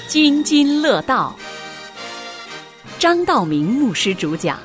津津乐道，张道明牧师主讲。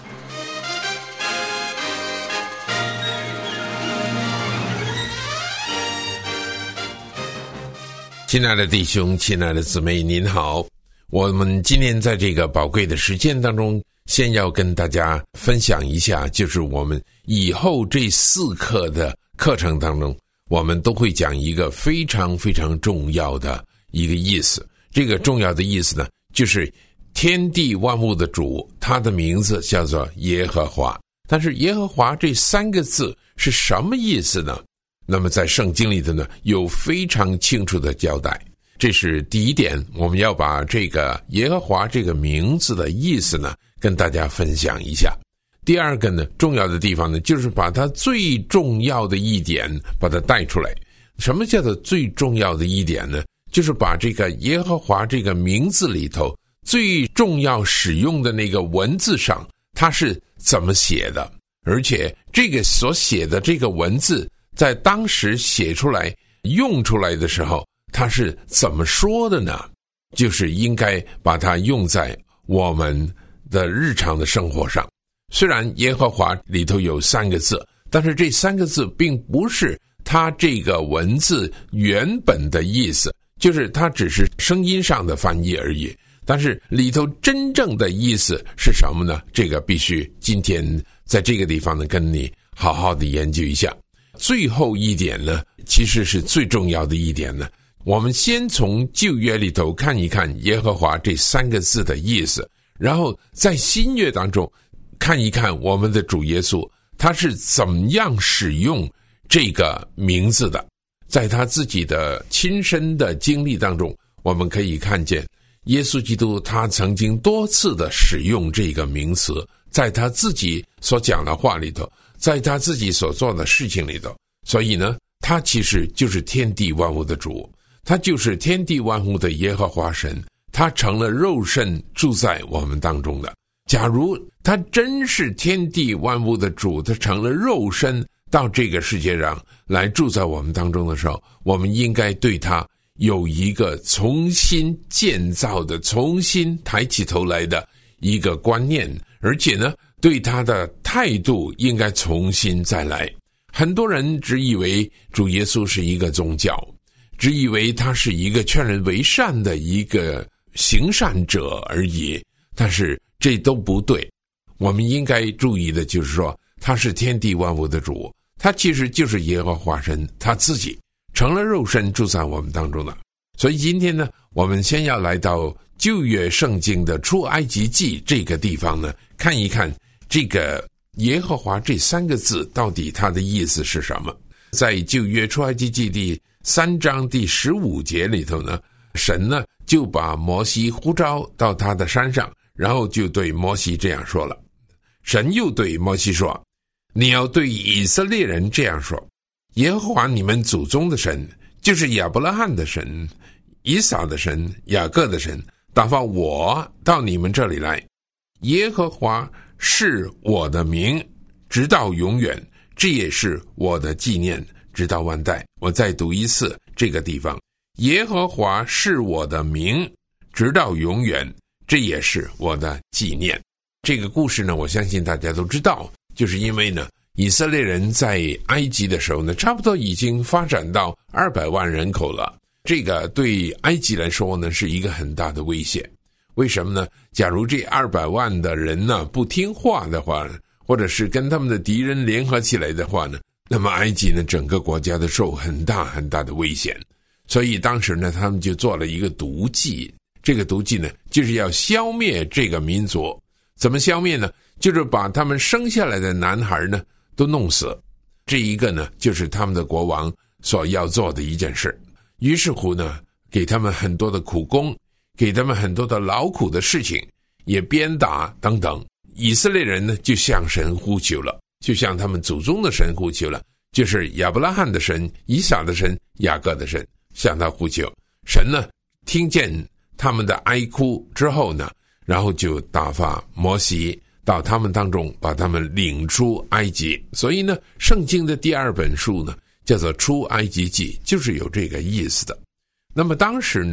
亲爱的弟兄，亲爱的姊妹，您好。我们今天在这个宝贵的时间当中，先要跟大家分享一下，就是我们以后这4课的课程当中，我们都会讲一个非常非常重要的一个意思。这个重要的意思呢，就是天地万物的主，他的名字叫做耶和华。但是耶和华这3个字是什么意思呢？那么在圣经里头呢，有非常清楚的交代。这是第一点，我们要把这个耶和华这个名字的意思呢，跟大家分享一下。第二个呢，重要的地方呢，就是把它最重要的一点把它带出来。什么叫做最重要的一点呢？就是把这个耶和华这个名字里头最重要使用的那个文字上，它是怎么写的，而且这个所写的这个文字在当时写出来用出来的时候，它是怎么说的呢？就是应该把它用在我们的日常的生活上。虽然耶和华里头有3个字，但是这3个字并不是它这个文字原本的意思，就是它只是声音上的翻译而已。但是里头真正的意思是什么呢？这个必须今天在这个地方呢，跟你好好的研究一下。最后一点呢，其实是最重要的一点呢，我们先从旧约里头看一看耶和华这3个字的意思，然后在新约当中看一看我们的主耶稣他是怎么样使用这个名字的。在他自己的亲身的经历当中，我们可以看见耶稣基督他曾经多次的使用这个名词，在他自己所讲的话里头，在他自己所做的事情里头。所以呢，他其实就是天地万物的主，他就是天地万物的耶和华神，他成了肉身住在我们当中的。假如他真是天地万物的主，他成了肉身到这个世界上来住在我们当中的时候，我们应该对他有一个重新建造的、重新抬起头来的一个观念，而且呢，对他的态度应该重新再来。很多人只以为主耶稣是一个宗教，只以为他是一个劝人为善的一个行善者而已，但是这都不对。我们应该注意的就是说，他是天地万物的主，他其实就是耶和华神他自己成了肉身住在我们当中的。所以今天呢，我们先要来到旧约圣经的出埃及记这个地方呢，看一看这个耶和华这3个字到底它的意思是什么。在旧约出埃及记第3章第15节里头呢，神呢就把摩西呼召到他的山上，然后就对摩西这样说了。神又对摩西说，你要对以色列人这样说，耶和华你们祖宗的神，就是亚伯拉罕的神、以撒的神、雅各的神，打发我到你们这里来。耶和华是我的名，直到永远，这也是我的纪念，直到万代。我再读一次这个地方，耶和华是我的名，直到永远，这也是我的纪念。这个故事呢，我相信大家都知道，就是因为呢，以色列人在埃及的时候呢，差不多已经发展到200万人口了。这个对埃及来说呢，是一个很大的威胁。为什么呢？假如这200万的人呢不听话的话，或者是跟他们的敌人联合起来的话呢，那么埃及呢整个国家都受很大很大的危险。所以当时呢，他们就做了一个毒计。这个毒计呢，就是要消灭这个民族。怎么消灭呢？就是把他们生下来的男孩呢都弄死。这一个呢，就是他们的国王所要做的一件事。于是乎呢，给他们很多的苦工，给他们很多的劳苦的事情，也鞭打等等。以色列人呢就向神呼求了，就向他们祖宗的神呼求了，就是亚伯拉罕的神、以撒的神、雅各的神，向他呼求。神呢听见他们的哀哭之后呢，然后就打发摩西到他们当中，把他们领出埃及。所以呢，圣经的第2本书呢叫做出埃及记，就是有这个意思的。那么当时呢，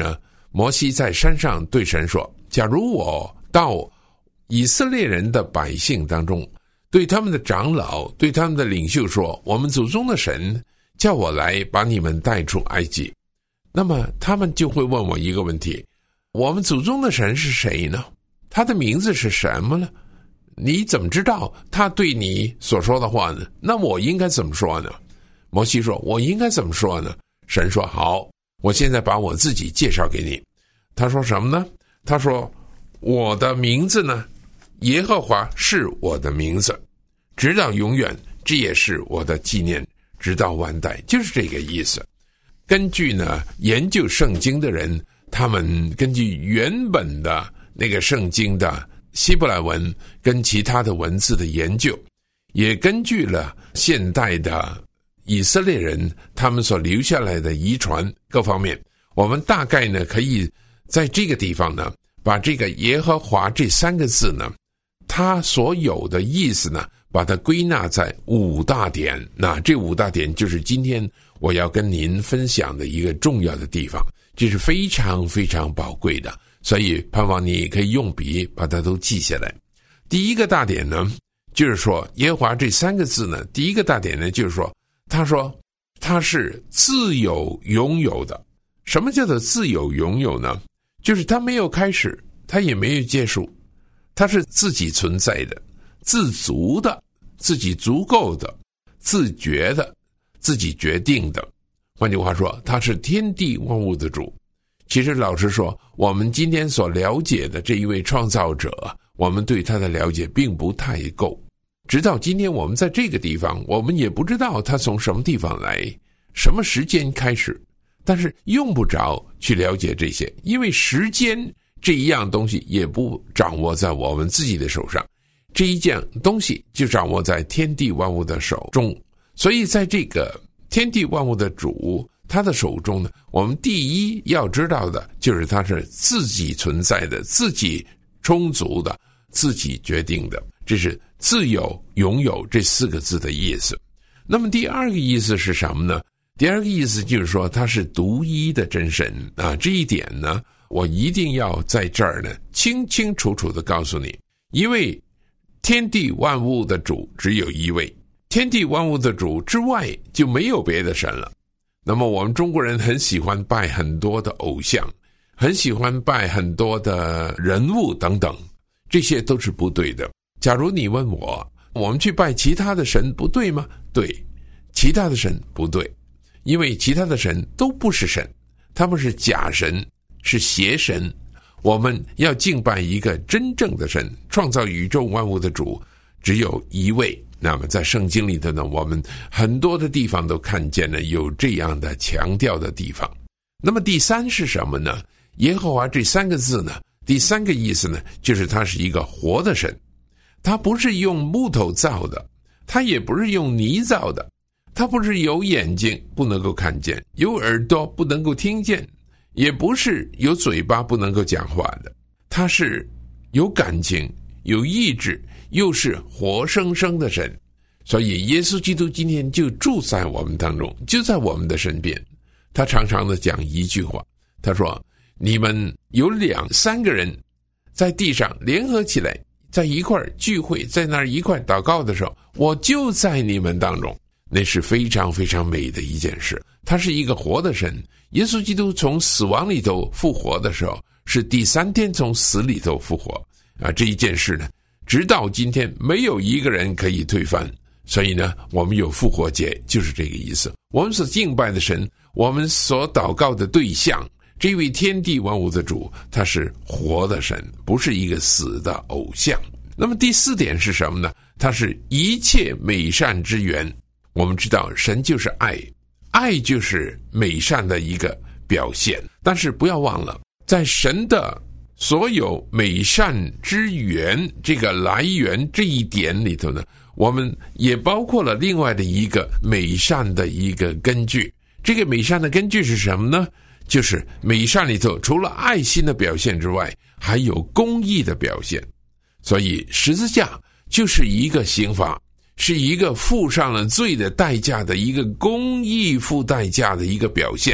摩西在山上对神说，假如我到以色列人的百姓当中，对他们的长老，对他们的领袖说，我们祖宗的神叫我来把你们带出埃及，那么他们就会问我一个问题，我们祖宗的神是谁呢？他的名字是什么呢？你怎么知道他对你所说的话呢？那我应该怎么说呢？摩西说，我应该怎么说呢？神说，好，我现在把我自己介绍给你。他说什么呢？他说，我的名字呢，耶和华是我的名字，直到永远，这也是我的纪念，直到万代，就是这个意思。根据呢研究圣经的人，他们根据原本的那个圣经的希伯来文跟其他的文字的研究，也根据了现代的以色列人他们所留下来的遗传各方面，我们大概呢可以在这个地方呢把这个耶和华这3个字呢，它所有的意思呢，把它归纳在5大点。那这5大点就是今天我要跟您分享的一个重要的地方，这是非常非常宝贵的，所以盼望你可以用笔把它都记下来。第一个大点呢，就是说耶和华这3个字呢，第一个大点呢，就是说他说他是自有拥有的。什么叫做自有拥有呢？就是他没有开始，他也没有结束，他是自己存在的，自足的，自己足够的，自觉的，自己决定的。换句话说，他是天地万物的主。其实老实说，我们今天所了解的这一位创造者，我们对他的了解并不太够。直到今天我们在这个地方，我们也不知道他从什么地方来，什么时间开始，但是用不着去了解这些，因为时间这一样东西也不掌握在我们自己的手上，这一件东西就掌握在天地万物的手中。所以在这个天地万物的主他的手中呢，我们第一要知道的就是他是自己存在的，自己充足的，自己决定的，这是自有拥有这4个字的意思。那么第二个意思是什么呢？第二个意思就是说他是独一的真神啊，这一点呢我一定要在这儿呢清清楚楚的告诉你，因为天地万物的主只有一位，天地万物的主之外就没有别的神了。那么我们中国人很喜欢拜很多的偶像，很喜欢拜很多的人物等等，这些都是不对的。假如你问我们去拜其他的神不对吗？对，其他的神不对，因为其他的神都不是神，他们是假神，是邪神。我们要敬拜一个真正的神，创造宇宙万物的主只有一位。那么在圣经里头呢，我们很多的地方都看见了有这样的强调的地方。那么第3是什么呢？耶和华这3个字呢，第3个意思呢，就是他是一个活的神，他不是用木头造的，他也不是用泥造的，他不是有眼睛不能够看见，有耳朵不能够听见，也不是有嘴巴不能够讲话的，他是有感情，有意志，又是活生生的神。所以耶稣基督今天就住在我们当中，就在我们的身边。他常常的讲一句话，他说你们有2-3个人在地上联合起来，在一块聚会，在那儿一块祷告的时候，我就在你们当中。那是非常非常美的一件事。他是一个活的神。耶稣基督从死亡里头复活的时候，是第3天从死里头复活啊！这一件事呢，直到今天没有一个人可以推翻。所以呢，我们有复活节，就是这个意思。我们所敬拜的神，我们所祷告的对象，这位天地万物的主，他是活的神，不是一个死的偶像。那么第4点是什么呢？他是一切美善之源。我们知道神就是爱，爱就是美善的一个表现。但是不要忘了，在神的所有美善之源这个来源这一点里头呢，我们也包括了另外的一个美善的一个根据。这个美善的根据是什么呢？就是美善里头除了爱心的表现之外，还有公义的表现。所以十字架就是一个刑罚，是一个付上了罪的代价的一个公义付代价的一个表现。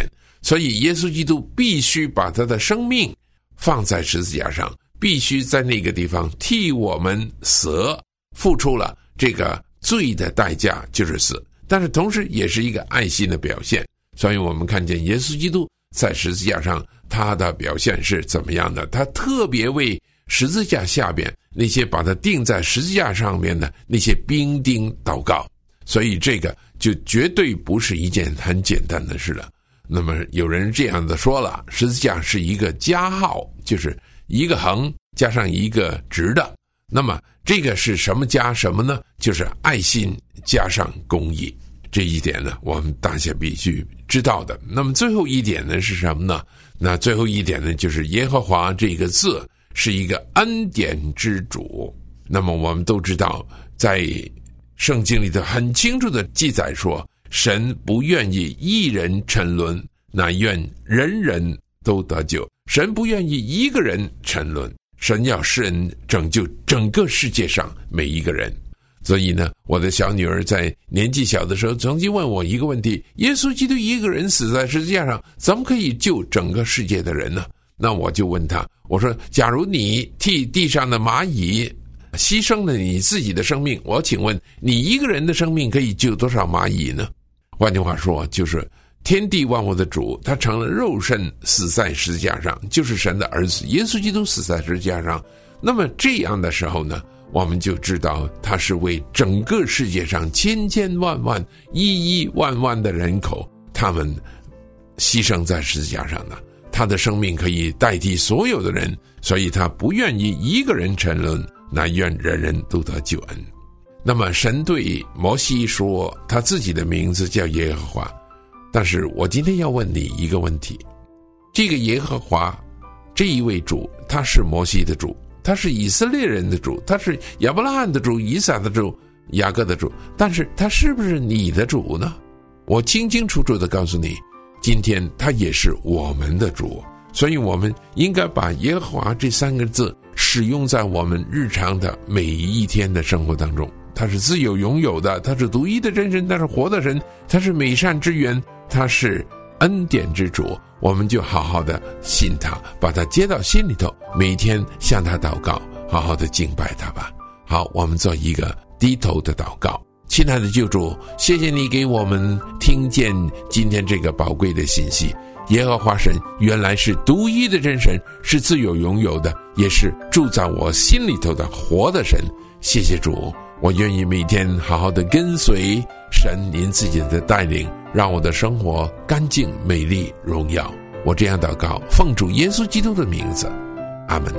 所以耶稣基督必须把他的生命放在十字架上，必须在那个地方替我们死，付出了这个罪的代价，就是死。但是同时也是一个爱心的表现。所以我们看见耶稣基督在十字架上他的表现是怎么样的，他特别为十字架下边那些把他钉在十字架上面的那些兵丁祷告。所以这个就绝对不是一件很简单的事了。那么有人这样的说了，十字架是一个加号，就是一个横加上一个直的。那么这个是什么加什么呢？就是爱心加上公义。这一点呢，我们大家必须知道的。那么最后一点呢是什么呢？那最后一点呢，就是耶和华这个字是一个恩典之主。那么我们都知道，在圣经里头很清楚的记载说，神不愿意一人沉沦，乃愿人人都得救。神不愿意一个人沉沦，神要施恩拯救整个世界上每一个人。所以呢，我的小女儿在年纪小的时候曾经问我一个问题，耶稣基督一个人死在十字架上，怎么可以救整个世界的人呢？那我就问他，我说假如你替地上的蚂蚁牺牲了你自己的生命，我请问你一个人的生命可以救多少蚂蚁呢？换句话说，就是天地万物的主，他成了肉身死在十字架上，就是神的儿子耶稣基督死在十字架上。那么这样的时候呢，我们就知道他是为整个世界上千千万万亿亿万万的人口，他们牺牲在十字架上的，他的生命可以代替所有的人，所以他不愿意一个人沉沦，乃愿人人都得救恩。那么神对摩西说他自己的名字叫耶和华，但是我今天要问你一个问题，这个耶和华这一位主，他是摩西的主，他是以色列人的主，他是亚伯拉罕的主，以撒的主，雅各的主，但是他是不是你的主呢？我清清楚楚地告诉你，今天他也是我们的主。所以我们应该把耶和华这三个字使用在我们日常的每一天的生活当中。他是自有永有的，他是独一的真神，他是活的神，他是美善之源，他是恩典之主。我们就好好的信他，把他接到心里头，每天向他祷告，好好的敬拜他吧。好，我们做一个低头的祷告。亲爱的救主，谢谢你给我们听见今天这个宝贵的信息。耶和华神原来是独一的真神，是自有永有的，也是住在我心里头的活的神。谢谢主，我愿意每天好好的跟随神您自己的带领，让我的生活干净美丽荣耀。我这样祷告，奉主耶稣基督的名字，阿们。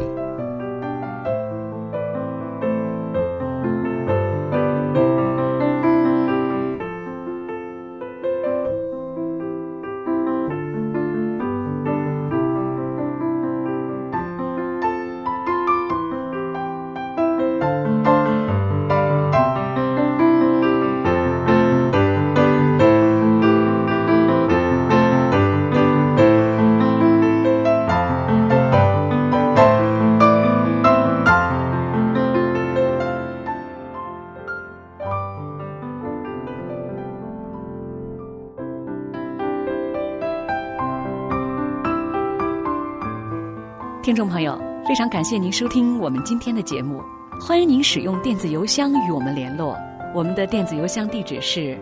听众朋友，非常感谢您收听我们今天的节目，欢迎您使用电子邮箱与我们联络。我们的电子邮箱地址是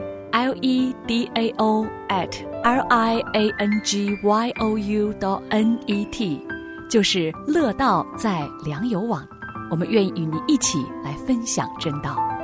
ledao@liangyou.net， 就是乐道在良友网。我们愿意与您一起来分享真道。